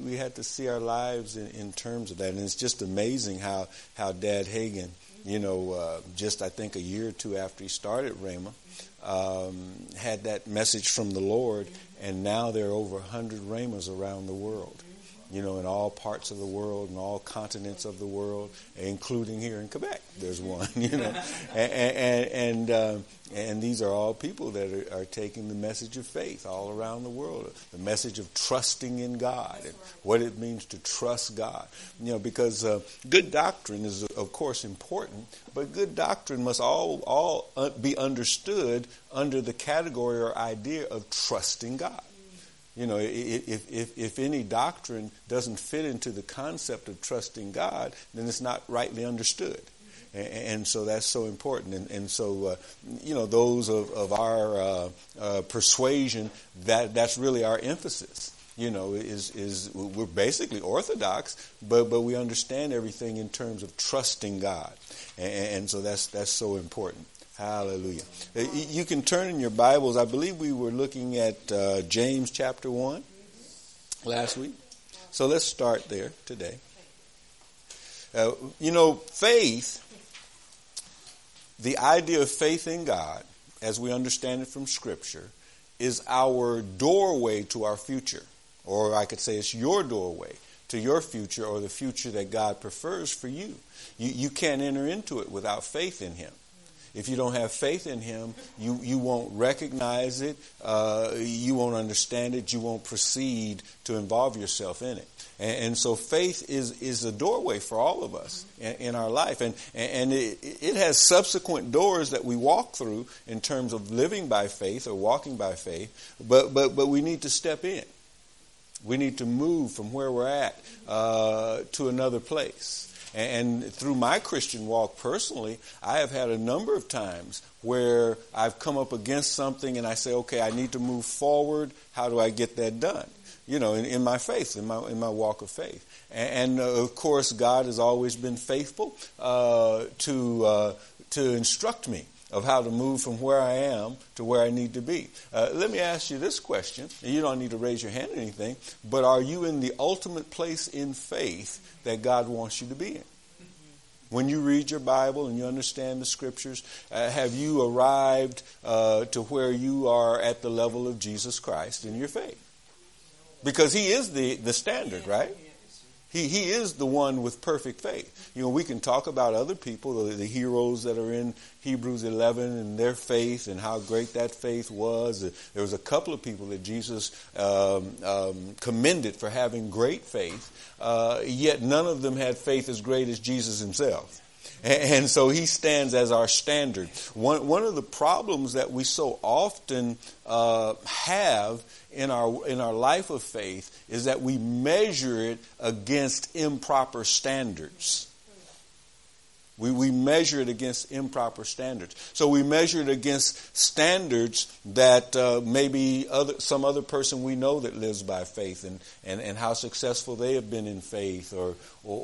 we had to see our lives in terms of that. And it's just amazing how Dad Hagin, just I think a year or two after he started Rhema, had that message from the Lord, and now there are over 100 Rhemas around the world, in all parts of the world and all continents of the world, including here in Quebec. There's one, and these are all people that are taking the message of faith all around the world, the message of trusting in God and what it means to trust God. Because good doctrine is, of course, important, but good doctrine must all be understood under the category or idea of trusting God. If any doctrine doesn't fit into the concept of trusting God, then it's not rightly understood. And so that's so important. And so, those of our persuasion, that's really our emphasis. Is we're basically Orthodox, but we understand everything in terms of trusting God. And so that's so important. Hallelujah. You can turn in your Bibles. I believe we were looking at James chapter 1 last week. So let's start there today. Faith, the idea of faith in God, as we understand it from Scripture, is our doorway to our future. Or I could say it's your doorway to your future, or the future that God prefers for you. You can't enter into it without faith in Him. If you don't have faith in Him, you won't recognize it, you won't understand it, you won't proceed to involve yourself in it. And so faith is a doorway for all of us in our life. And it has subsequent doors that we walk through in terms of living by faith or walking by faith, but we need to step in. We need to move from where we're at to another place. And through my Christian walk personally, I have had a number of times where I've come up against something and I say, okay, I need to move forward. How do I get that done? In my faith, in my walk of faith. And of course, God has always been faithful to instruct me of how to move from where I am to where I need to be. Let me ask you this question. You don't need to raise your hand or anything, but are you in the ultimate place in faith that God wants you to be in? When you read your Bible and you understand the Scriptures, have you arrived to where you are at the level of Jesus Christ in your faith? Because He is the standard, right? He is the one with perfect faith. We can talk about other people, the heroes that are in Hebrews 11 and their faith and how great that faith was. There was a couple of people that Jesus commended for having great faith, yet none of them had faith as great as Jesus Himself. And so He stands as our standard. One of the problems that we so often have in our life of faith is that we measure it against improper standards. We measure it against improper standards. So we measure it against standards that maybe some other person we know that lives by faith and how successful they have been in faith, or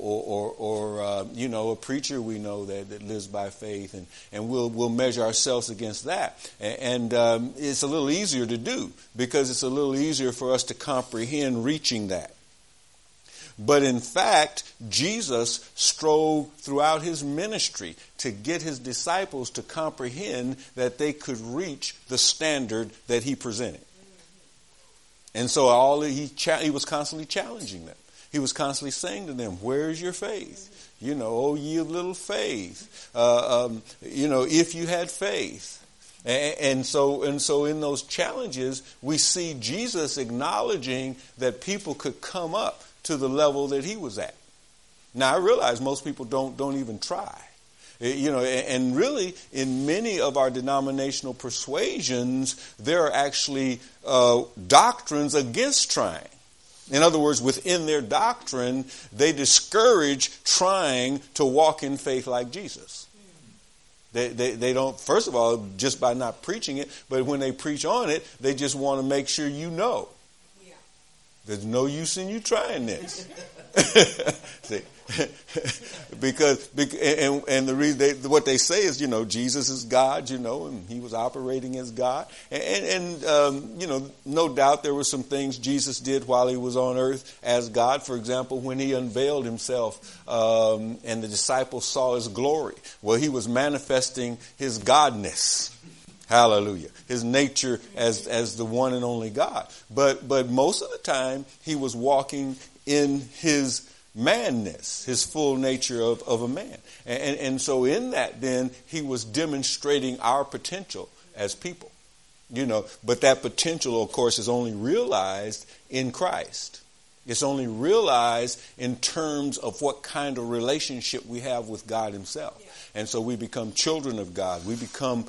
a preacher we know that lives by faith, and we'll measure ourselves against that. And it's a little easier to do because it's a little easier for us to comprehend reaching that. But in fact, Jesus strove throughout His ministry to get His disciples to comprehend that they could reach the standard that He presented. And so he was constantly challenging them. He was constantly saying to them, where's your faith? Oh, ye of little faith. If you had faith. And so in those challenges, we see Jesus acknowledging that people could come up to the level that He was at. Now, I realize most people don't even try. And really, in many of our denominational persuasions, there are actually doctrines against trying. In other words, within their doctrine, they discourage trying to walk in faith like Jesus. They don't, first of all, just by not preaching it, but when they preach on it, they just want to make sure you know. There's no use in you trying this. See? because and the reason what they say is, Jesus is God, and he was operating as God. And no doubt there were some things Jesus did while he was on earth as God. For example, when he unveiled himself and the disciples saw his glory, well, he was manifesting his godness. Hallelujah. His nature as the one and only God. But most of the time he was walking in his manness, his full nature of a man. And so in that then he was demonstrating our potential as people. But that potential, of course, is only realized in Christ. It's only realized in terms of what kind of relationship we have with God himself. And so we become children of God. We become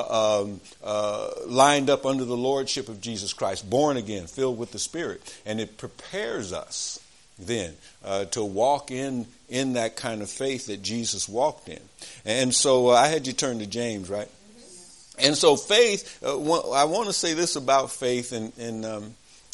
lined up under the lordship of Jesus Christ, born again, filled with the Spirit. And it prepares us then to walk in that kind of faith that Jesus walked in. And so I had you turn to James, right? And so faith, I want to say this about faith, and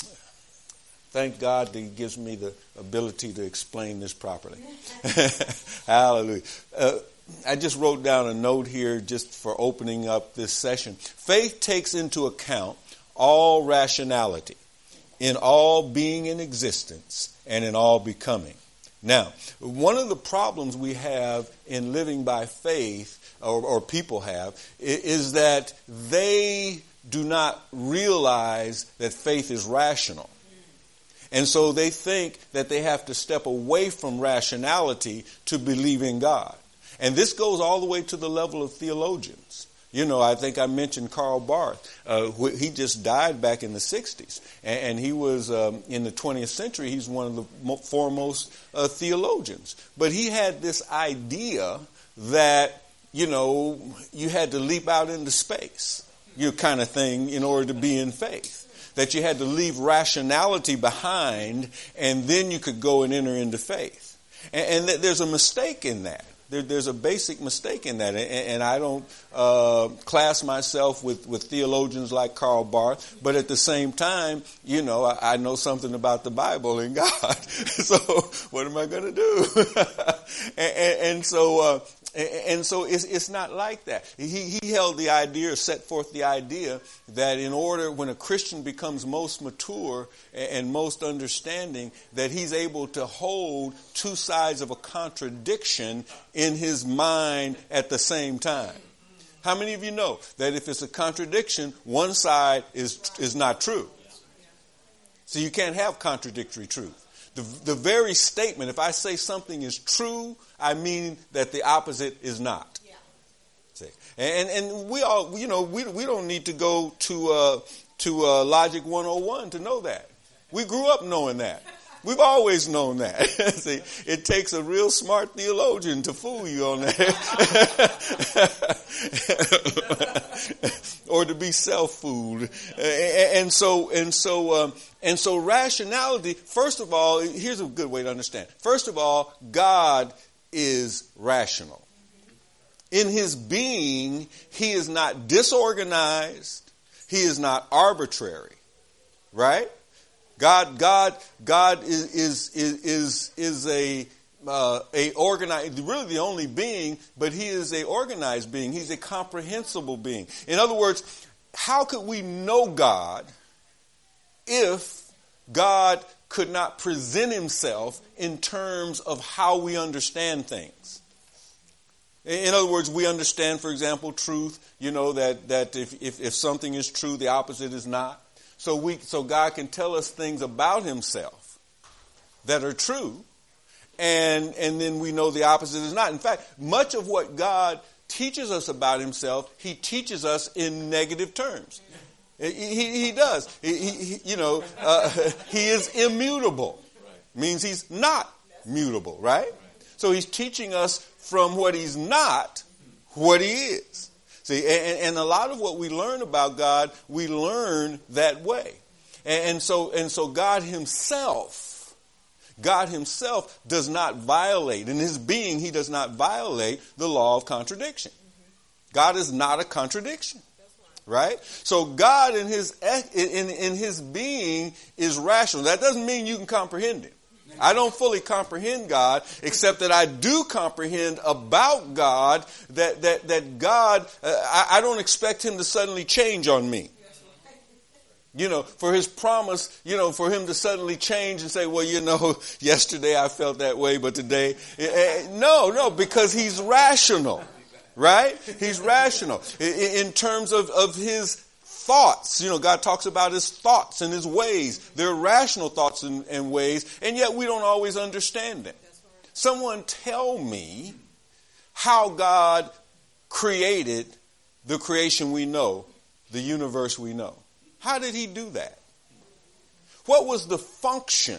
thank God that he gives me the ability to explain this properly. Hallelujah. I just wrote down a note here just for opening up this session. Faith takes into account all rationality in all being in existence and in all becoming. Now, one of the problems we have in living by faith, or people have, is that they do not realize that faith is rational. And so they think that they have to step away from rationality to believe in God. And this goes all the way to the level of theologians. I think I mentioned Karl Barth. He just died back in the 60s. And he was, in the 20th century, he's one of the foremost theologians. But he had this idea that, you had to leap out into space, kind of thing, in order to be in faith. That you had to leave rationality behind, and then you could go and enter into faith. And there's a mistake in that. There's a basic mistake in that, and I don't class myself with theologians like Karl Barth, but at the same time, I know something about the Bible and God. So what am I going to do? And so it's not like that. He held the idea, or set forth the idea, that in order, when a Christian becomes most mature and most understanding, that he's able to hold two sides of a contradiction in his mind at the same time. How many of you know that if it's a contradiction, one side is not true? So you can't have contradictory truth. The very statement, if I say something is true, I mean that the opposite is not. Yeah. See? And we all, we don't need to go to Logic 101 to know that. We grew up knowing that. We've always known that. See, it takes a real smart theologian to fool you on that. Or to be self-fooled. And so rationality, first of all, here's a good way to understand. First of all, God is rational. In his being, he is not disorganized. He is not arbitrary. Right? God is a organized, really the only being, but he is a organized being. He's a comprehensible being. In other words, how could we know God if God could not present himself in terms of how we understand things? In other words, we understand, for example, truth, that if something is true, the opposite is not. So God can tell us things about himself that are true, and then we know the opposite is not. In fact, much of what God teaches us about himself, he teaches us in negative terms. He does. He is immutable. Means he's not mutable, right? So he's teaching us from what he's not, what he is. See, and a lot of what we learn about God, we learn that way. And so God himself does not violate, in his being, he does not violate the law of contradiction. God is not a contradiction. Right? So God in his being is rational. That doesn't mean you can comprehend him. I don't fully comprehend God, except that I do comprehend about God that God, I don't expect him to suddenly change on me. For his promise, for him to suddenly change and say, well, yesterday I felt that way, but today, no, because he's rational. Right? He's rational in terms of his thoughts. God talks about his thoughts and his ways. They're rational thoughts and ways, and yet we don't always understand them. Someone tell me how God created the creation we know, the universe we know. How did he do that? What was the function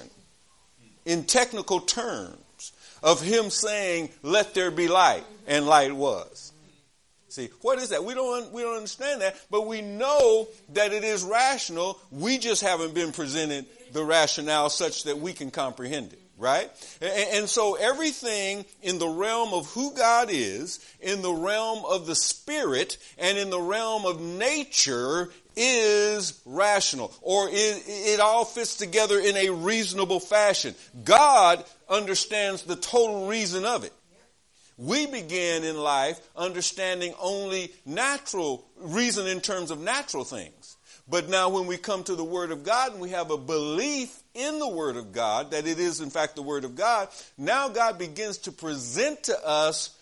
in technical terms of him saying, let there be light, and light was? See, what is that? We don't understand that, but we know that it is rational. We just haven't been presented the rationale such that we can comprehend it, right? And so everything in the realm of who God is, in the realm of the spirit, and in the realm of nature is rational, or it all fits together in a reasonable fashion. God understands the total reason of it. We began in life understanding only natural reason in terms of natural things. But now when we come to the Word of God and we have a belief in the Word of God, that it is in fact the Word of God, now God begins to present to us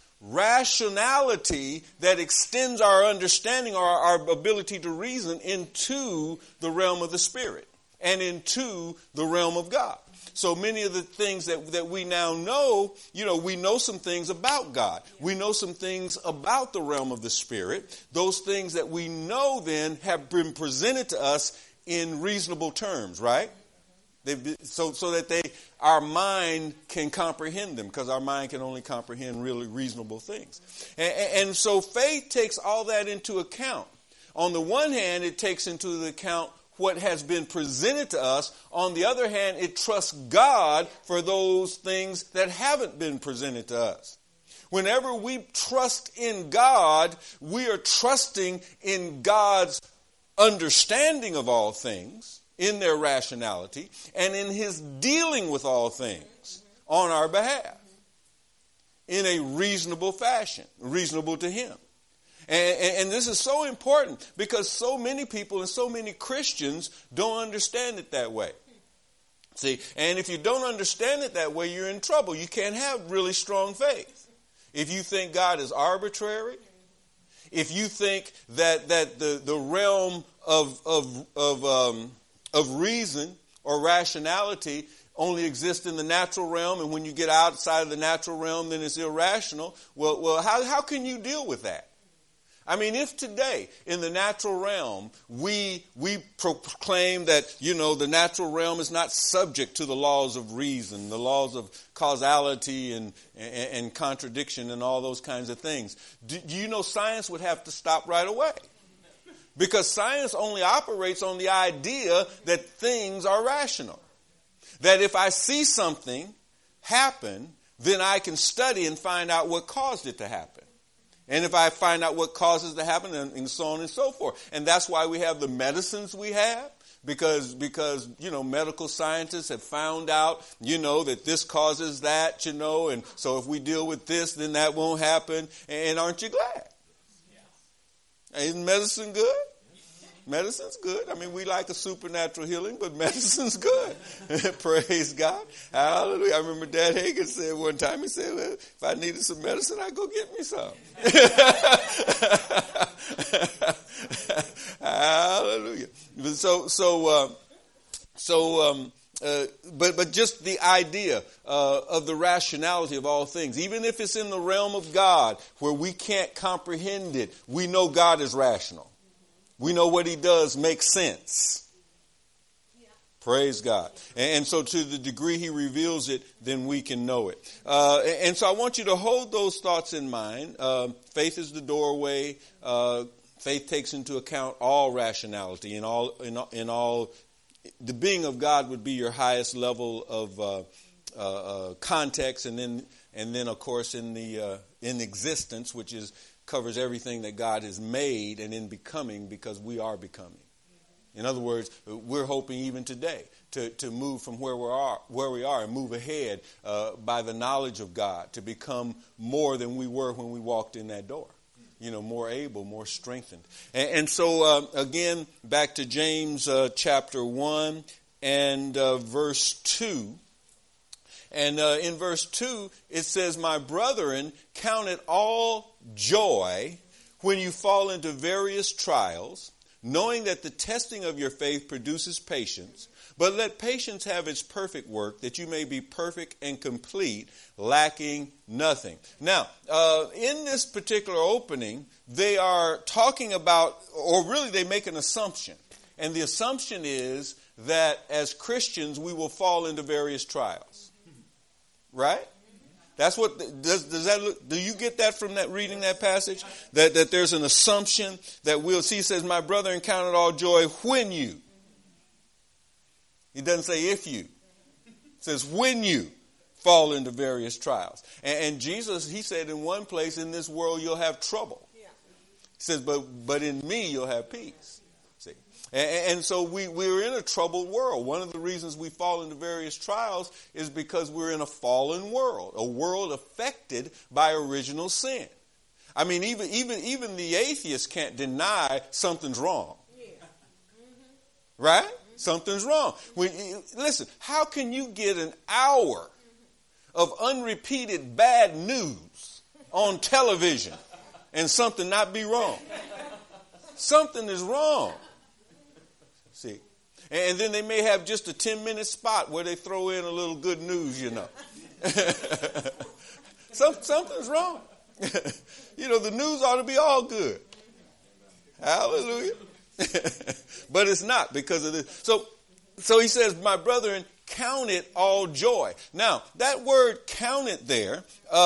rationality that extends our understanding or our ability to reason into the realm of the Spirit and into the realm of God. So many of the things that we now know, we know some things about God. We know some things about the realm of the Spirit. Those things that we know then have been presented to us in reasonable terms, right? So that our mind can comprehend them, because our mind can only comprehend really reasonable things. And so faith takes all that into account. On the one hand, it takes into account what has been presented to us. On the other hand, it trusts God for those things that haven't been presented to us. Whenever we trust in God, we are trusting in God's understanding of all things, in their rationality, and in his dealing with all things on our behalf in a reasonable fashion, reasonable to him. And this is so important because so many people and so many Christians don't understand it that way. See, and if you don't understand it that way, you're in trouble. You can't have really strong faith. If you think God is arbitrary, if you think that the realm of reason or rationality only exists in the natural realm, and when you get outside of the natural realm, then it's irrational. Well, how can you deal with that? I mean, if today in the natural realm we proclaim that, the natural realm is not subject to the laws of reason, the laws of causality and contradiction and all those kinds of things, do you know science would have to stop right away? Because science only operates on the idea that things are rational. That if I see something happen, then I can study and find out what caused it to happen. And if I find out what causes it to happen, and so on and so forth. And that's why we have the medicines we have, because medical scientists have found out, that this causes that, and so if we deal with this, then that won't happen. And aren't you glad? Isn't medicine good? Medicine's good. I mean, we like a supernatural healing, but medicine's good. Praise God. Hallelujah. I remember Dad Hagin said one time, he said, well, if I needed some medicine, I'd go get me some. Hallelujah. But just the idea of the rationality of all things, even if it's in the realm of God where we can't comprehend it, we know God is rational. We know what he does makes sense. Yeah. Praise God. And so to the degree he reveals it, then we can know it. And so I want you to hold those thoughts in mind. Faith is the doorway. Faith takes into account all rationality and all. The being of God would be your highest level of context, and then of course in existence, which is covers everything that God has made, and in becoming, because we are becoming. In other words, we're hoping even today to move from where we are and move ahead by the knowledge of God, to become more than we were when we walked in that door. More able, more strengthened. And so, again, back to James chapter 1 and verse 2. And in verse 2, it says, "My brethren, count it all joy when you fall into various trials, knowing that the testing of your faith produces patience. But let patience have its perfect work, that you may be perfect and complete, lacking nothing." Now, in this particular opening, they are talking about, or really they make an assumption. And the assumption is that as Christians, we will fall into various trials. Right? That's what, does that look, do you get that from that reading that passage? That there's an assumption that we'll see. It says, "My brethren, count it all joy when you." He doesn't say if you. It says when you fall into various trials. And Jesus, he said in one place, "In this world you'll have trouble." He says, but in me you'll have peace. See? And so we're in a troubled world. One of the reasons we fall into various trials is because we're in a fallen world, a world affected by original sin. I mean, even the atheist can't deny something's wrong. Right? Something's wrong. Listen, how can you get an hour of unrepeated bad news on television and something not be wrong? Something is wrong. See? And then they may have just a 10-minute spot where they throw in a little good news, Something's wrong. The news ought to be all good. Hallelujah. But it's not because of this. So he says, "My brethren, count it all joy." Now, that word "count it" there,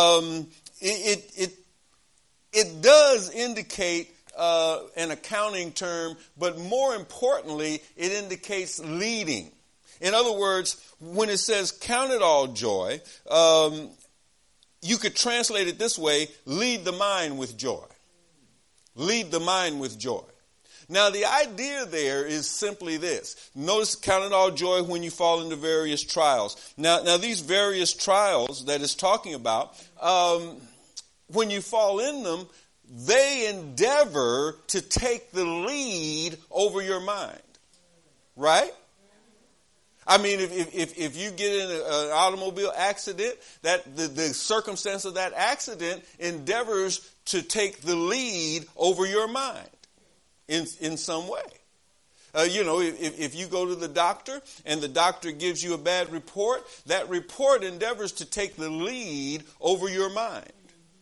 it does indicate an accounting term, but more importantly, it indicates leading. In other words, when it says "count it all joy," you could translate it this way: lead the mind with joy. Lead the mind with joy. Now, the idea there is simply this. Notice, count it all joy when you fall into various trials. Now these various trials that it's talking about, when you fall in them, they endeavor to take the lead over your mind. Right? I mean, if you get in an automobile accident, that the circumstance of that accident endeavors to take the lead over your mind. In some way. If you go to the doctor and the doctor gives you a bad report, that report endeavors to take the lead over your mind.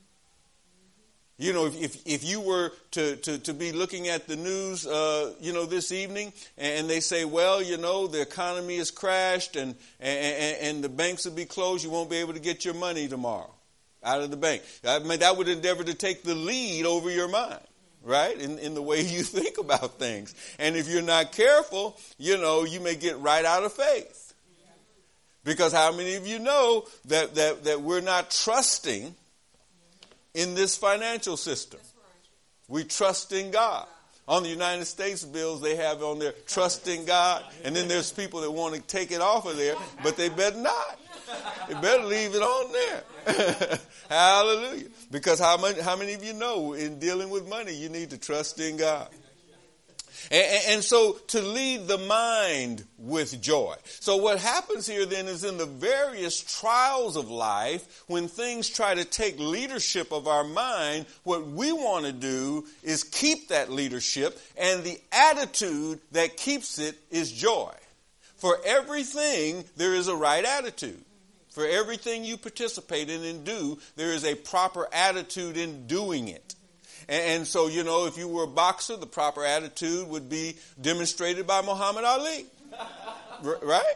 If you were to be looking at the news, this evening, and they say, well, the economy has crashed and the banks will be closed, you won't be able to get your money tomorrow out of the bank. I mean, that would endeavor to take the lead over your mind. Right? In the way you think about things. And if you're not careful, you may get right out of faith. Because how many of you know that we're not trusting in this financial system? We trust in God. On the United States bills, they have on there, "Trust in God." And then there's people that want to take it off of there, but they better not. They better leave it on there. Hallelujah. Because how many of you know in dealing with money, you need to trust in God. And so to lead the mind with joy. So what happens here then is in the various trials of life, when things try to take leadership of our mind, what we want to do is keep that leadership, and the attitude that keeps it is joy. For everything, there is a right attitude. For everything you participate in and do, there is a proper attitude in doing it. And so, if you were a boxer, the proper attitude would be demonstrated by Muhammad Ali. Right?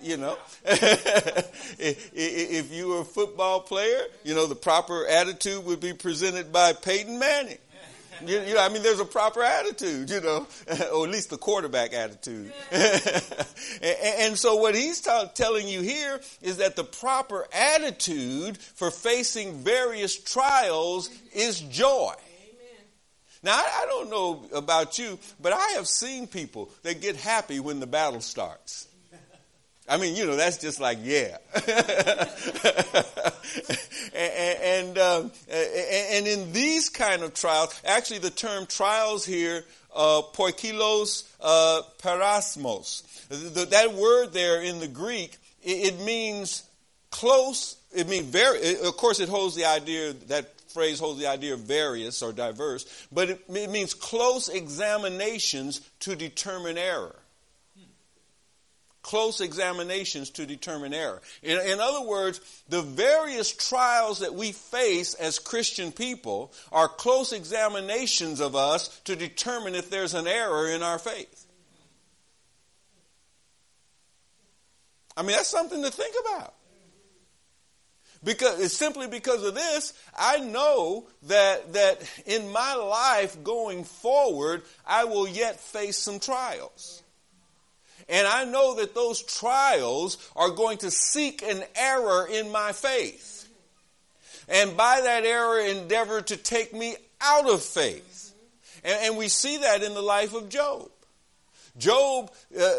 If you were a football player, the proper attitude would be presented by Peyton Manning. There's a proper attitude, or at least the quarterback attitude. And so what he's telling you here is that the proper attitude for facing various trials is joy. Now, I don't know about you, but I have seen people that get happy when the battle starts. I mean, that's just like, yeah. and in these kind of trials, actually the term trials here, poikilos parasmos. That word there in the Greek, it means close. It means very. Of course, it holds the idea, that phrase holds the idea of various or diverse, but it means close examinations to determine error. Close examinations to determine error. In other words, the various trials that we face as Christian people are close examinations of us to determine if there's an error in our faith. I mean, that's something to think about. Because simply because of this, I know that in my life going forward, I will yet face some trials. And I know that those trials are going to seek an error in my faith. And by that error, endeavor to take me out of faith. And we see that in the life of Job. Job,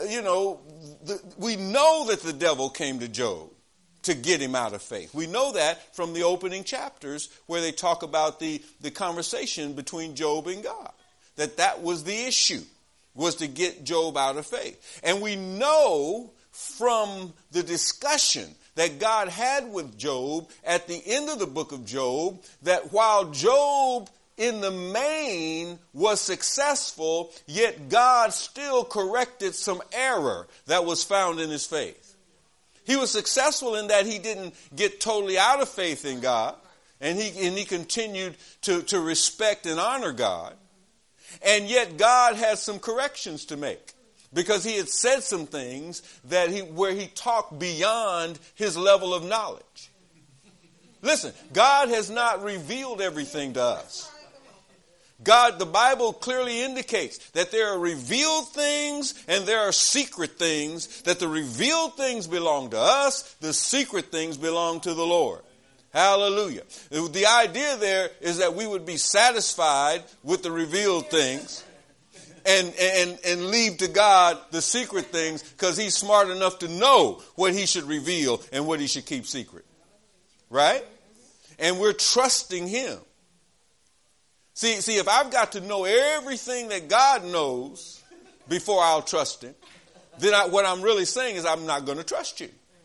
we know that the devil came to Job to get him out of faith. We know that from the opening chapters where they talk about the conversation between Job and God. That was the issue, was to get Job out of faith. And we know from the discussion that God had with Job at the end of the book of Job, that while Job in the main was successful, yet God still corrected some error that was found in his faith. He was successful in that he didn't get totally out of faith in God, and he continued to respect and honor God. And yet God had some corrections to make, because he had said some things where he talked beyond his level of knowledge. Listen, God has not revealed everything to us. The Bible clearly indicates that there are revealed things and there are secret things, that the revealed things belong to us, the secret things belong to the Lord. Hallelujah. The idea there is that we would be satisfied with the revealed things and leave to God the secret things, because he's smart enough to know what he should reveal and what he should keep secret. Right? And we're trusting him. See, if I've got to know everything that God knows before I'll trust him, then what I'm really saying is I'm not going to trust you.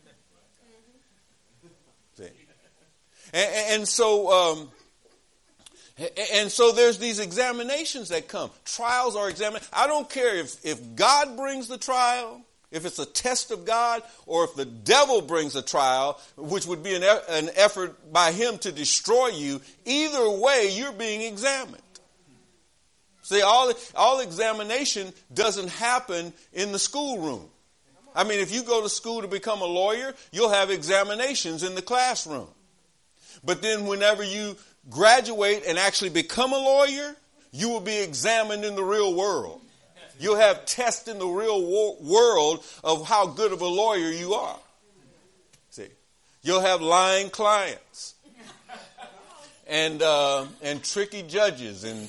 See? And so there's these examinations that come. Trials are examined. I don't care if God brings the trial, if it's a test of God, or if the devil brings a trial, which would be an effort by him to destroy you. Either way, you're being examined. See, all examination doesn't happen in the schoolroom. I mean, if you go to school to become a lawyer, you'll have examinations in the classroom. But then whenever you graduate and actually become a lawyer, you will be examined in the real world. You'll have tests in the real world of how good of a lawyer you are. See, you'll have lying clients and tricky judges and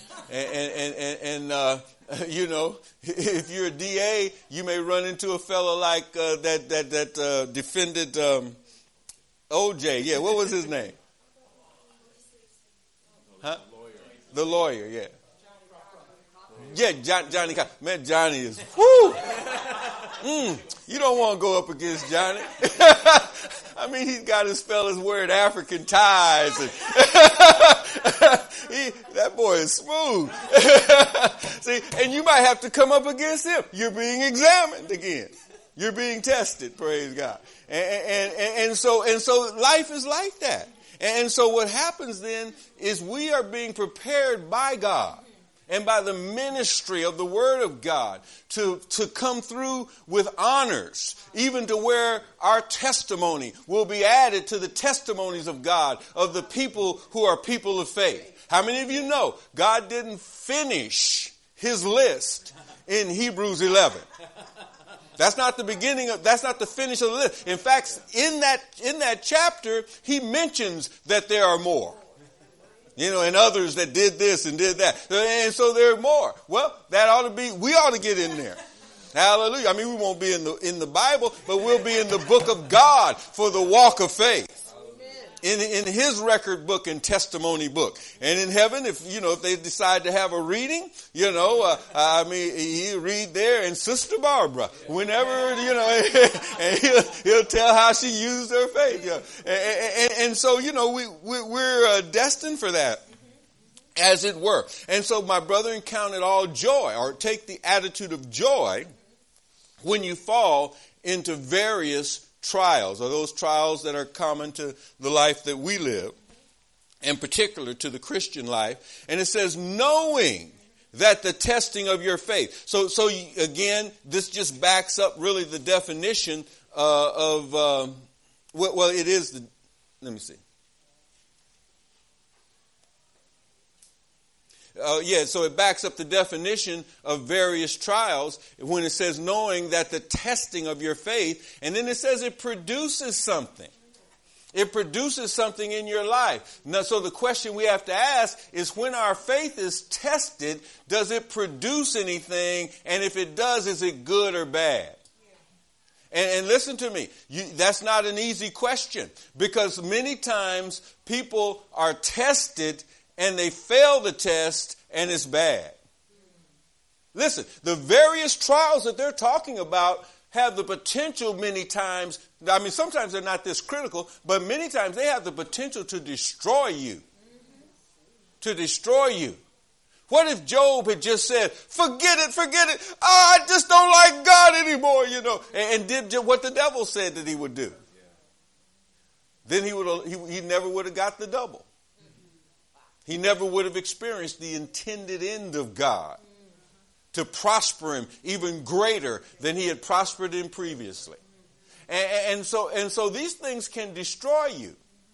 if you're a DA, you may run into a fellow like that defended OJ. Yeah, what was his name? Huh? The lawyer, yeah. Yeah, Johnny. Man, Johnny is, whoo! You don't want to go up against Johnny. I mean, he's got his fellas wearing African ties. And that boy is smooth. See, and you might have to come up against him. You're being examined again. You're being tested, praise God. And so life is like that. And so what happens then is we are being prepared by God and by the ministry of the Word of God to come through with honors, even to where our testimony will be added to the testimonies of God, of the people who are people of faith. How many of you know God didn't finish his list in Hebrews 11? That's not the finish of the list. In fact, in that chapter, he mentions that there are more. And others that did this and did that. And so there are more. Well, we ought to get in there. Hallelujah. I mean, we won't be in the Bible, but we'll be in the book of God for the walk of faith. In his record book and testimony book. And in heaven, if they decide to have a reading, you read there, and Sister Barbara, whenever, and he'll tell how she used her faith. And so, we're destined for that, as it were. And so, my brethren, count it all joy, or take the attitude of joy when you fall into various trials, or those trials that are common to the life that we live, in particular to the Christian life. And it says, knowing that the testing of your faith. So again, this just backs up really the definition let me see. So it backs up the definition of various trials when it says knowing that the testing of your faith, and then it says it produces something. It produces something in your life. Now, so the question we have to ask is, when our faith is tested, does it produce anything? And if it does, is it good or bad? And listen to me, that's not an easy question, because many times people are tested and they fail the test, and it's bad. Listen, the various trials that they're talking about have the potential many times, sometimes they're not this critical, but many times they have the potential to destroy you. To destroy you. What if Job had just said, forget it. I just don't like God anymore, and did what the devil said that he would do. Then he never would have got the double. He never would have experienced the intended end of God to prosper him even greater than he had prospered him previously. And so these things can destroy you.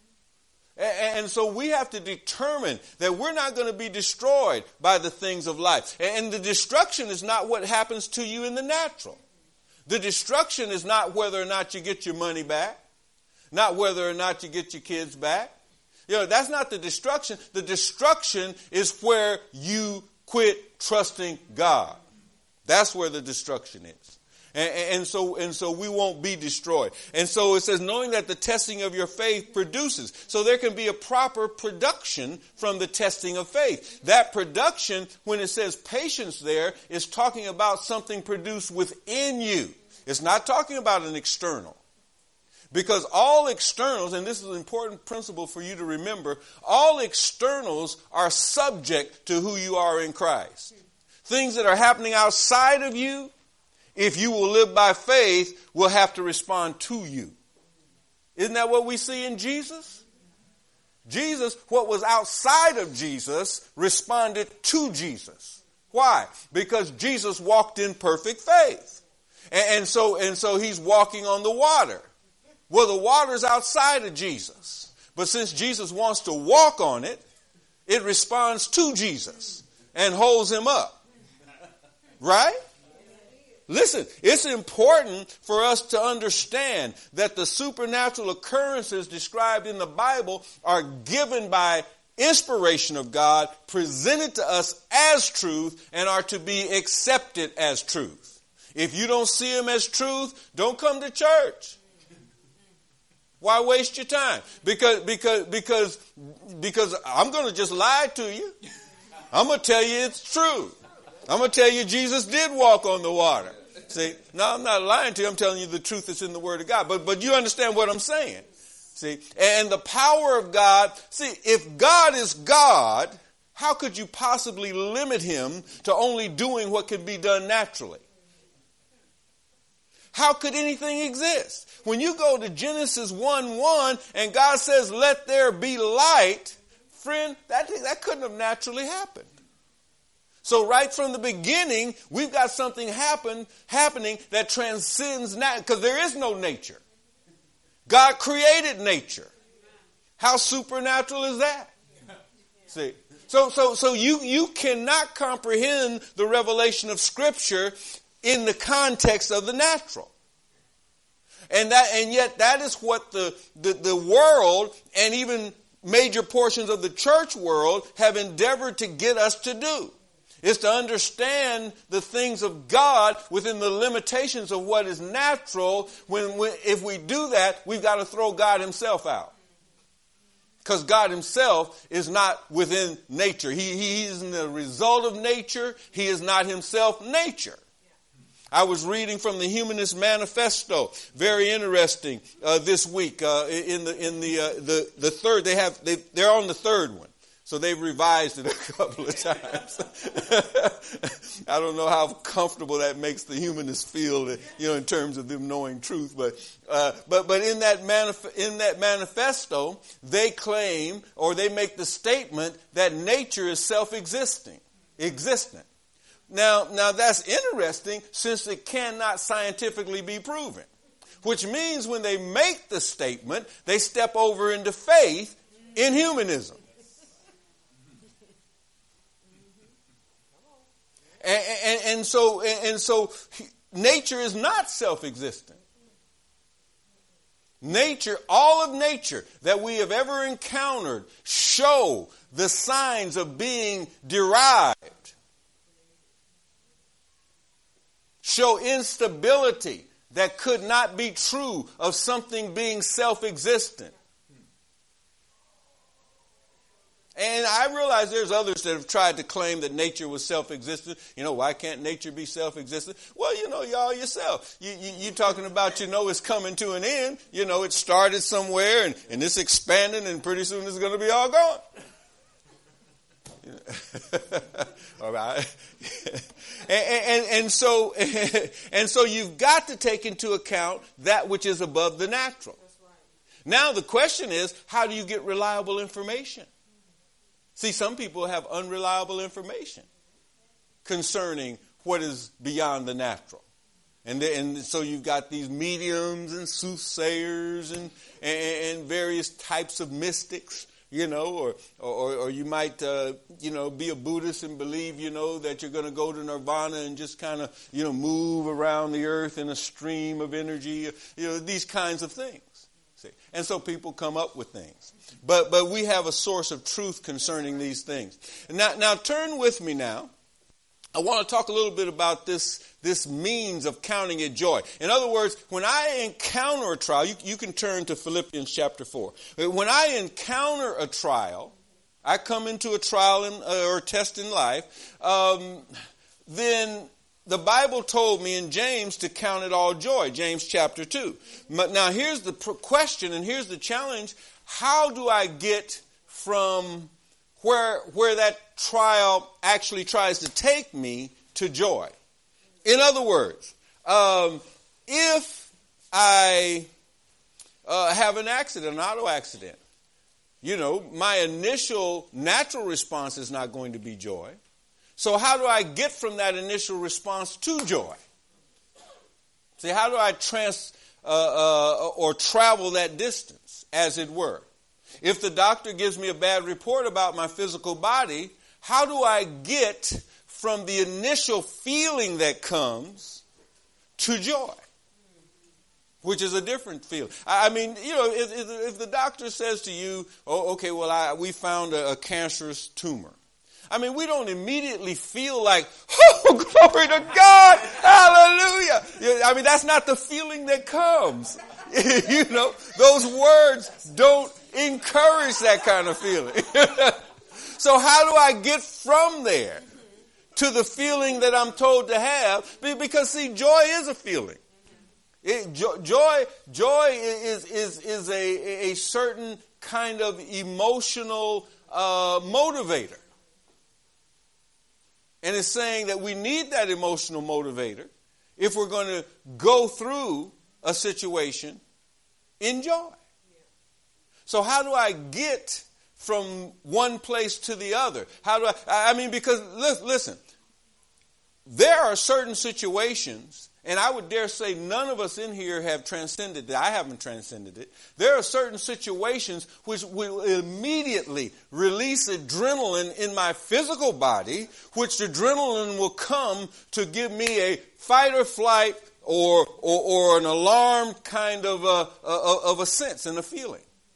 And so we have to determine that we're not going to be destroyed by the things of life. And the destruction is not what happens to you in the natural. The destruction is not whether or not you get your money back, not whether or not you get your kids back. That's not the destruction. The destruction is where you quit trusting God. That's where the destruction is. And so we won't be destroyed. And so it says, knowing that the testing of your faith produces. So there can be a proper production from the testing of faith. That production, when it says patience there, is talking about something produced within you. It's not talking about an external. Because all externals, and this is an important principle for you to remember, all externals are subject to who you are in Christ. Things that are happening outside of you, if you will live by faith, will have to respond to you. Isn't that what we see in Jesus? Jesus, what was outside of Jesus, responded to Jesus. Why? Because Jesus walked in perfect faith. And so he's walking on the water. Well, the water's outside of Jesus. But since Jesus wants to walk on it, it responds to Jesus and holds him up. Right? Listen, it's important for us to understand that the supernatural occurrences described in the Bible are given by inspiration of God, presented to us as truth, and are to be accepted as truth. If you don't see them as truth, don't come to church. Why waste your time? Because I'm going to just lie to you. I'm going to tell you it's true. I'm going to tell you Jesus did walk on the water. See, no, I'm not lying to you. I'm telling you the truth that's in the Word of God. But you understand what I'm saying. See, and the power of God. See, if God is God, how could you possibly limit him to only doing what can be done naturally? How could anything exist? When you go to Genesis 1:1 and God says, let there be light, friend, that couldn't have naturally happened. So right from the beginning, we've got something happening that transcends nature, because there is no nature. God created nature. How supernatural is that? See? So you cannot comprehend the revelation of Scripture in the context of the natural. And yet that is what the world and even major portions of the church world have endeavored to get us to do. Is to understand the things of God within the limitations of what is natural. If we do that, we've got to throw God himself out. Because God himself is not within nature. He is the result of nature. He is not himself nature. I was reading from the Humanist Manifesto, very interesting, this week. In the third, they're on the third one. So they've revised it a couple of times. I don't know how comfortable that makes the humanists feel, in terms of them knowing truth. But in that manifesto, they claim, or they make the statement, that nature is self-existent. Now that's interesting, since it cannot scientifically be proven. Which means when they make the statement, they step over into faith in humanism. And so nature is not self-existent. Nature, all of nature that we have ever encountered show the signs of being derived. Show instability that could not be true of something being self-existent. And I realize there's others that have tried to claim that nature was self-existent. Why can't nature be self-existent? Well, y'all yourself. You talking about, it's coming to an end. It started somewhere and it's expanding and pretty soon it's going to be all gone. All right. and so you've got to take into account that which is above the natural. That's right. Now the question is, how do you get reliable information? See, some people have unreliable information concerning what is beyond the natural. And so you've got these mediums and soothsayers and various types of mystics, or you might, be a Buddhist and believe, that you're going to go to nirvana and just kind of, move around the earth in a stream of energy, these kinds of things. See? And so people come up with things. But we have a source of truth concerning these things. Now turn with me now. I want to talk a little bit about this means of counting it joy. In other words, when I encounter a trial, you can turn to Philippians chapter 4. When I encounter a trial, I come into a trial or test in life, then the Bible told me in James to count it all joy, James chapter 2. Now here's the question and here's the challenge. How do I get from where that trial actually tries to take me to joy? In other words, if I have an accident, an auto accident, my initial natural response is not going to be joy. So how do I get from that initial response to joy? See, how do I travel that distance, as it were? If the doctor gives me a bad report about my physical body, how do I get from the initial feeling that comes to joy? Which is a different feeling. I mean, if the doctor says to you, we found a cancerous tumor. I mean, we don't immediately feel like, oh, glory to God, hallelujah. I mean, that's not the feeling that comes. Those words don't encourage that kind of feeling. So how do I get from there to the feeling that I'm told to have? Because, see, joy is a feeling. Joy is a certain kind of emotional motivator. And it's saying that we need that emotional motivator if we're going to go through a situation in joy. So how do I get from one place to the other? Because listen, there are certain situations, and I would dare say none of us in here have transcended that. I haven't transcended it. There are certain situations which will immediately release adrenaline in my physical body, which adrenaline will come to give me a fight or flight or an alarm kind of a sense and a feeling.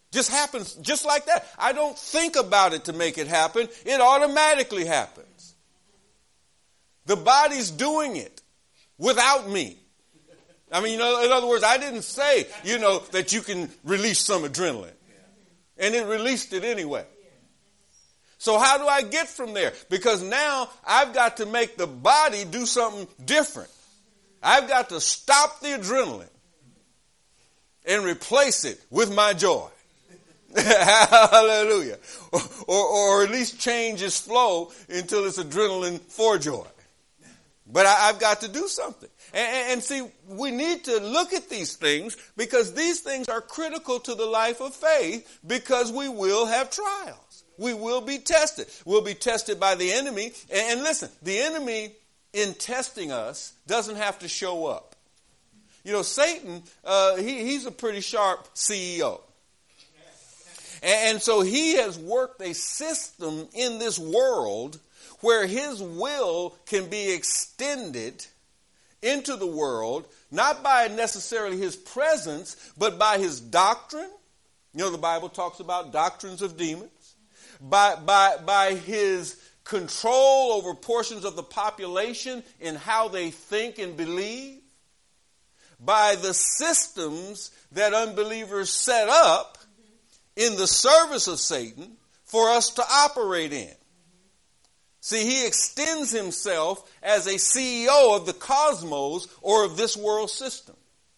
Just happens just like that. I don't think about it to make it happen. It automatically happens. The body's doing it without me. I mean, in other words, I didn't say, that you can release some adrenaline. And it released it anyway. So how do I get from there? Because now I've got to make the body do something different. I've got to stop the adrenaline and replace it with my joy. Hallelujah. Or at least change its flow until it's adrenaline for joy. But I've got to do something. And see, we need to look at these things because these things are critical to the life of faith because we will have trials. We will be tested. We'll be tested by the enemy. And listen, the enemy in testing us doesn't have to show up. Satan, he's a pretty sharp CEO. And so he has worked a system in this world where his will can be extended into the world, not by necessarily his presence, but by his doctrine. The Bible talks about doctrines of demons. By his control over portions of the population in how they think and believe. By the systems that unbelievers set up in the service of Satan for us to operate in. See, he extends himself as a CEO of the cosmos or of this world system.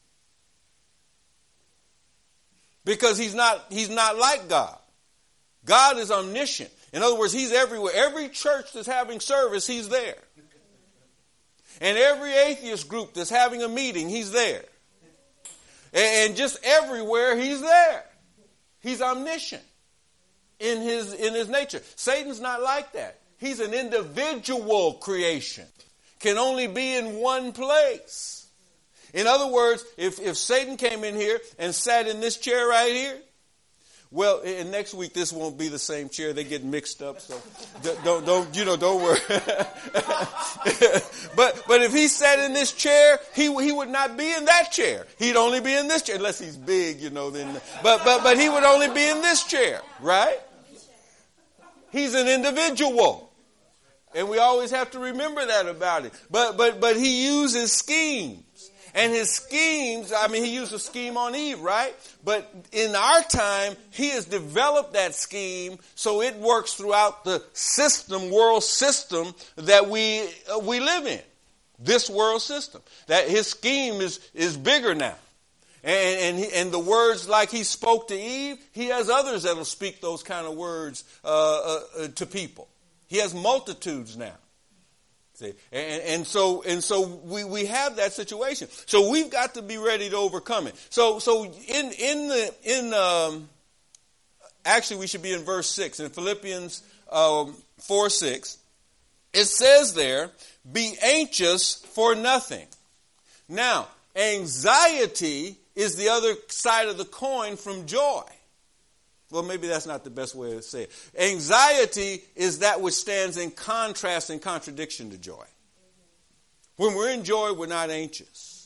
Because he's not like God. God is omniscient. In other words, he's everywhere. Every church that's having service, he's there. And every atheist group that's having a meeting, he's there. And just everywhere, he's there. He's omniscient in his nature. Satan's not like that. He's an individual creation. Can only be in one place. In other words, if Satan came in here and sat in this chair right here, well, and next week this won't be the same chair. They get mixed up, so don't worry. But if he sat in this chair, he would not be in that chair. He'd only be in this chair, unless he's big, then. But he would only be in this chair, right? He's an individual, and we always have to remember that about it. But he uses schemes. And his schemes, he used a scheme on Eve, right? But in our time, he has developed that scheme so it works throughout the world system that we live in. This world system. That his scheme is bigger now. And the words like he spoke to Eve, he has others that will speak those kind of words to people. He has multitudes now. See? And so we have that situation. So we've got to be ready to overcome it. So actually we should be in verse 6 in Philippians 4:6. It says there, "Be anxious for nothing." Now, anxiety is the other side of the coin from joy. Well, maybe that's not the best way to say it. Anxiety is that which stands in contrast and contradiction to joy. When we're in joy, we're not anxious.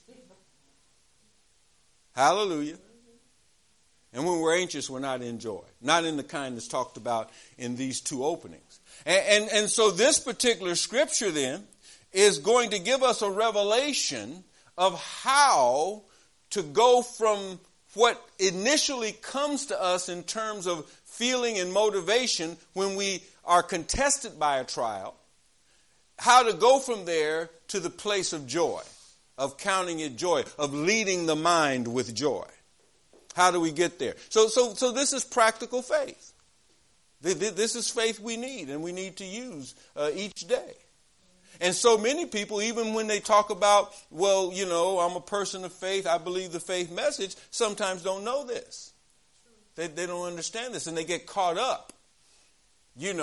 Hallelujah. And when we're anxious, we're not in joy. Not in the kind that's talked about in these two openings. And so this particular scripture then is going to give us a revelation of how to go from what initially comes to us in terms of feeling and motivation when we are contested by a trial, how to go from there to the place of joy, of counting it joy, of leading the mind with joy. How do we get there? So this is practical faith. This is faith we need and we need to use each day. And so many people, even when they talk about, well, I'm a person of faith, I believe the faith message, sometimes don't know this. They don't understand this, and they get caught up, in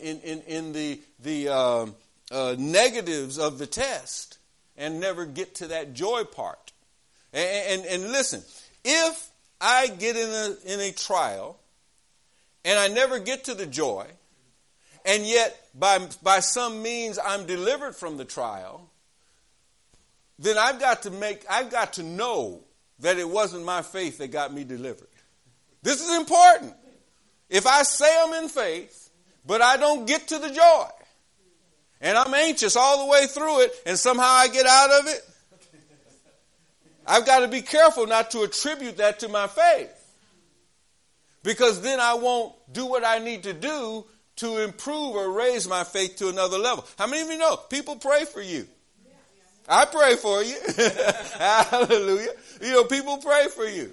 the negatives of the test and never get to that joy part. And listen, if I get in a trial and I never get to the joy, and yet, by some means, I'm delivered from the trial, then I've got to know that it wasn't my faith that got me delivered. This is important. If I say I'm in faith, but I don't get to the joy, and I'm anxious all the way through it, and somehow I get out of it, I've got to be careful not to attribute that to my faith. Because then I won't do what I need to do to improve or raise my faith to another level. How many of you know people pray for you? I pray for you. Hallelujah. You know, people pray for you.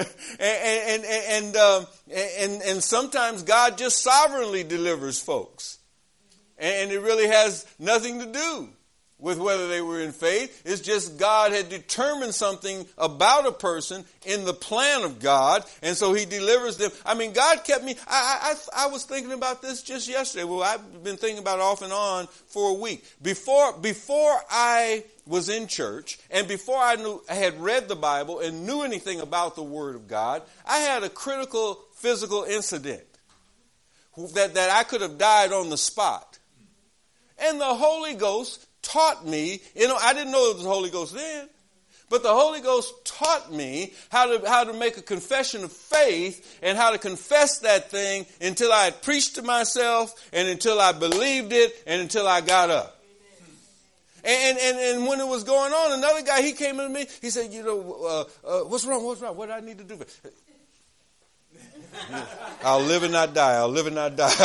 and sometimes God just sovereignly delivers folks. And it really has nothing to do with whether they were in faith. It's just God had determined something about a person in the plan of God, and so he delivers them. I mean, God kept me. I was thinking about this just yesterday. Well, I've been thinking about it off and on for a week. Before I was in church, and before I had read the Bible and knew anything about the Word of God, I had a critical physical incident that I could have died on the spot. And the Holy Ghost taught me, I didn't know it was the Holy Ghost then, but the Holy Ghost taught me how to make a confession of faith and how to confess that thing until I had preached to myself and until I believed it and until I got up. And when it was going on, another guy, he came to me, he said, what's wrong? What do I need to do? I'll live and not die. I'll live and not die.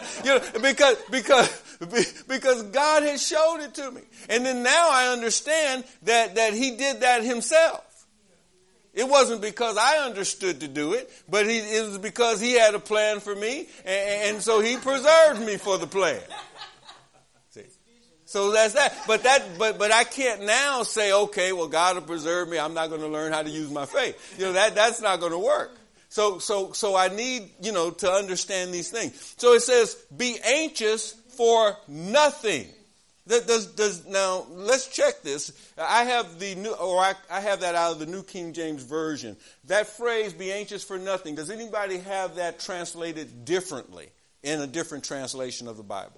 Because God has showed it to me. And then now I understand that he did that himself. It wasn't because I understood to do it, but it was because he had a plan for me, and so he preserved me for the plan. See? So that's that. But I can't now say, okay, well, God will preserve me. I'm not going to learn how to use my faith. That's not going to work. So I need, to understand these things. So it says, be anxious for nothing. Now, let's check this. I have I have that out of the New King James Version. That phrase, be anxious for nothing. Does anybody have that translated differently in a different translation of the Bible?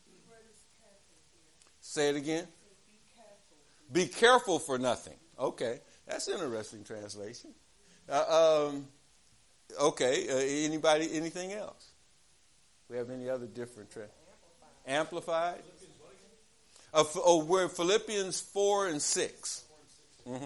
Say it again. Be careful for nothing. Okay. That's an interesting translation. Okay, anybody, anything else? We have any other different Amplified? We're Philippians 4 and 6. Mm-hmm.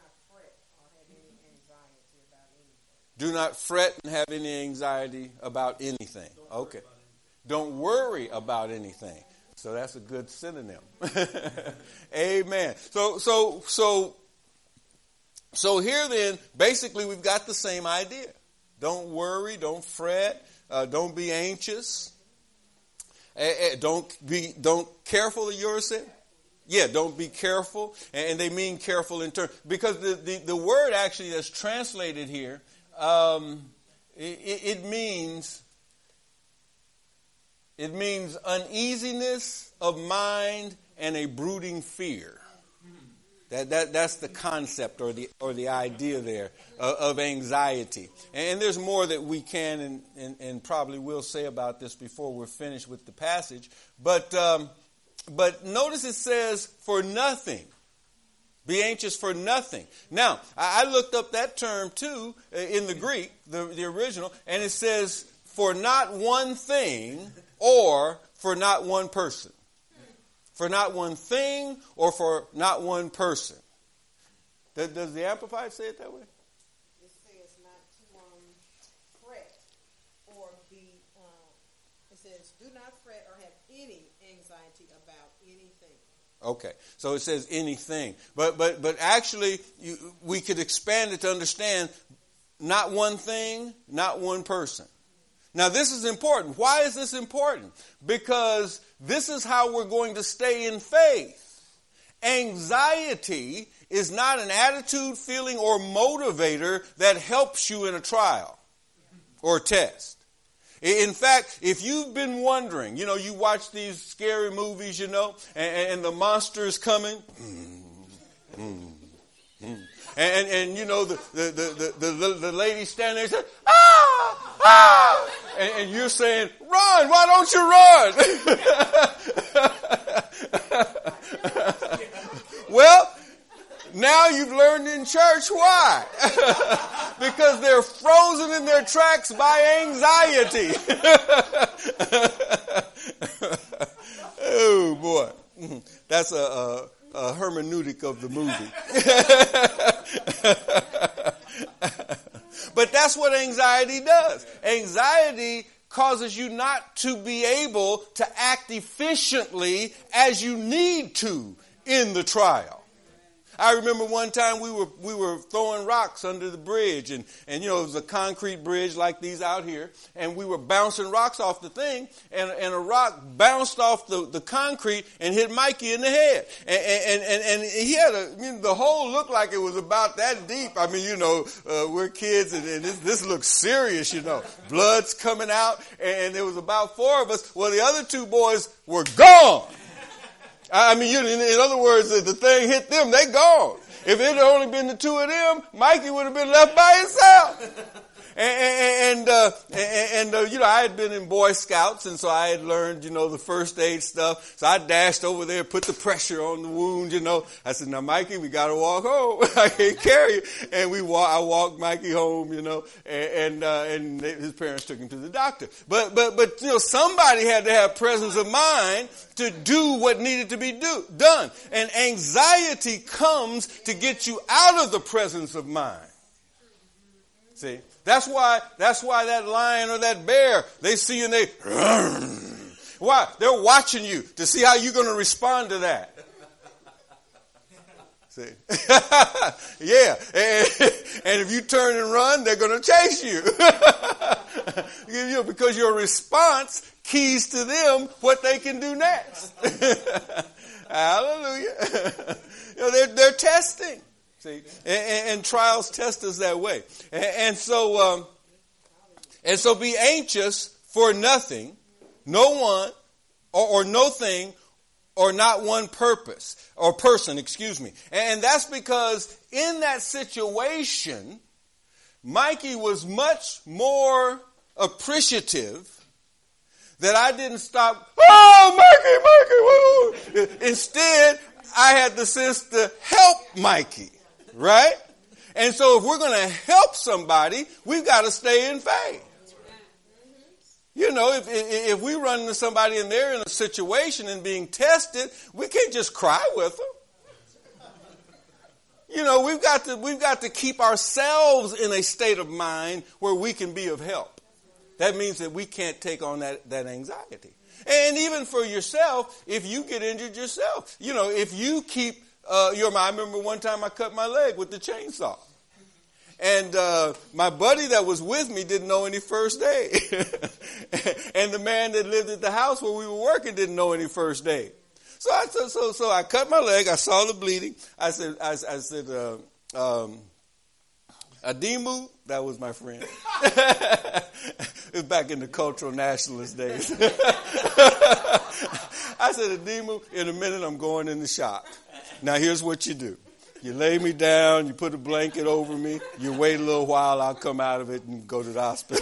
Do not fret and have any anxiety about anything. Okay. Don't worry about anything. So that's a good synonym. Amen. So here then, basically we've got the same idea. Don't worry, don't fret, don't be anxious. Don't careful of yourself. Yeah, don't be careful. And they mean careful in turn. Because the word actually that's translated here, it means uneasiness of mind and a brooding fear. That's the concept or the idea there of anxiety. And there's more that we can and probably will say about this before we're finished with the passage. But notice it says for nothing. Be anxious for nothing. Now, I looked up that term too in the Greek, the original, and it says for not one thing or for not one person. For not one thing or for not one person. Does the Amplified say it that way? It says not to fret or be, it says do not fret or have any anxiety about anything. Okay, so it says anything. But actually, we could expand it to understand not one thing, not one person. Now, this is important. Why is this important? Because this is how we're going to stay in faith. Anxiety is not an attitude, feeling, or motivator that helps you in a trial or test. In fact, if you've been wondering, you watch these scary movies, and the monster is coming. And the lady standing there and says, ah, ah, and you're saying, run, why don't you run? Well, Now you've learned in church why. Because they're frozen in their tracks by anxiety. Oh, boy. That's a hermeneutic of the movie. But that's what anxiety does. Anxiety causes you not to be able to act efficiently as you need to in the trial. I remember one time we were throwing rocks under the bridge, and it was a concrete bridge like these out here, and we were bouncing rocks off the thing, and a rock bounced off the concrete and hit Mikey in the head, and he had the hole looked like it was about that deep. I mean, we're kids, and this looks serious, blood's coming out, and there was about 4 of us. Well, the other 2 boys were gone. I mean, in other words, the thing hit them, they gone. If it had only been the 2 of them, Mikey would have been left by himself. And I had been in Boy Scouts, and so I had learned, the first aid stuff. So I dashed over there, put the pressure on the wound, I said, now, Mikey, we got to walk home. I can't carry you. And I walked Mikey home, and his parents took him to the doctor. But somebody had to have presence of mind to do what needed to be done. And anxiety comes to get you out of the presence of mind. See? That's why that lion or that bear, they see you and they, why? They're watching you to see how you're going to respond to that. See? Yeah. And if you turn and run, they're going to chase you. Because your response keys to them what they can do next. Hallelujah. They're testing. See? And trials test us that way. And so be anxious for nothing, no one, or no thing, or not one purpose, or person, excuse me. And that's because in that situation, Mikey was much more appreciative that I didn't stop, oh, Mikey, woo. Instead, I had the sense to help Mikey. Right? And so if we're going to help somebody, we've got to stay in faith. If we run into somebody and they're in a situation and being tested, we can't just cry with them. We've got to keep ourselves in a state of mind where we can be of help. That means that we can't take on that anxiety. And even for yourself, if you get injured yourself, if you keep I remember one time I cut my leg with the chainsaw. And my buddy that was with me didn't know any first aid. And the man that lived at the house where we were working didn't know any first aid. So I cut my leg. I saw the bleeding. I said, Adimu, that was my friend. It was back in the cultural nationalist days. I said, Adimu, in a minute I'm going in the shop. Now, here's what you do. You lay me down, you put a blanket over me, you wait a little while, I'll come out of it and go to the hospital.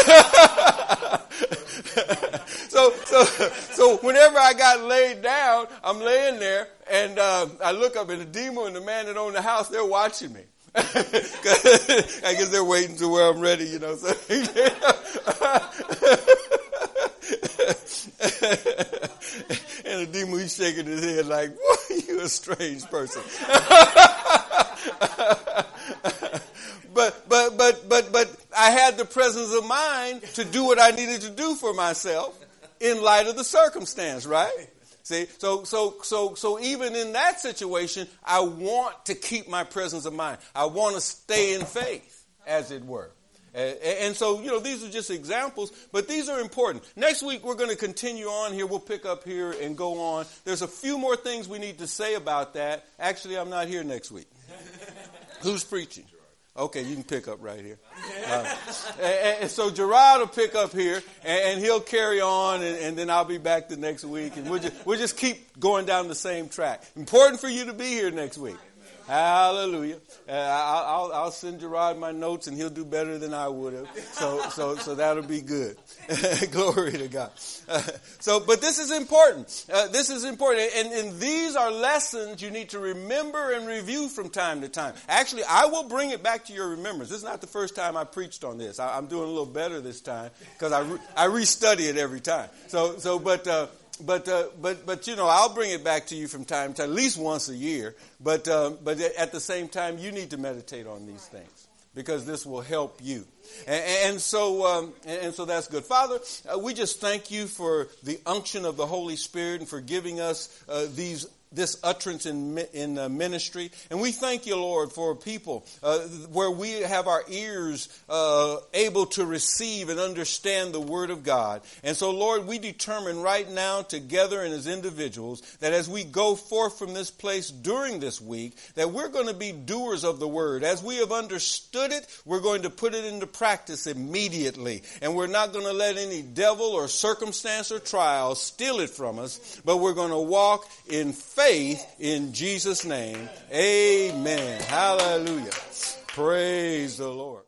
So whenever I got laid down, I'm laying there, and I look up, and the demon and the man that owned the house, they're watching me. I guess they're waiting to where I'm ready, So. And the demon, he's shaking his head like, you a strange person. But I had the presence of mind to do what I needed to do for myself in light of the circumstance, right? See, so even in that situation, I want to keep my presence of mind. I want to stay in faith, as it were. And so, these are just examples, but these are important. Next week, we're going to continue on here. We'll pick up here and go on. There's a few more things we need to say about that. Actually, I'm not here next week. Who's preaching? Okay, you can pick up right here. And so Gerard will pick up here, and he'll carry on, and then I'll be back the next week. And we'll just keep going down the same track. Important for you to be here next week. Hallelujah. I'll send Gerard my notes, and he'll do better than I would have. So that'll be good. Glory to God. But this is important. This is important. And these are lessons you need to remember and review from time to time. Actually, I will bring it back to your remembrance. This is not the first time I preached on this. I'm doing a little better this time because I restudy it every time. But you know, I'll bring it back to you from time to time, at least once a year. But at the same time, you need to meditate on these things because this will help you. And so that's good. Father, we just thank you for the unction of the Holy Spirit and for giving us this utterance in ministry. And we thank you, Lord, for people where we have our ears able to receive and understand the Word of God. And so, Lord, we determine right now together and as individuals that as we go forth from this place during this week, that we're going to be doers of the Word. As we have understood it, we're going to put it into practice immediately. And we're not going to let any devil or circumstance or trial steal it from us, but we're going to walk in faith in Jesus' name. Amen. Hallelujah. Praise the Lord.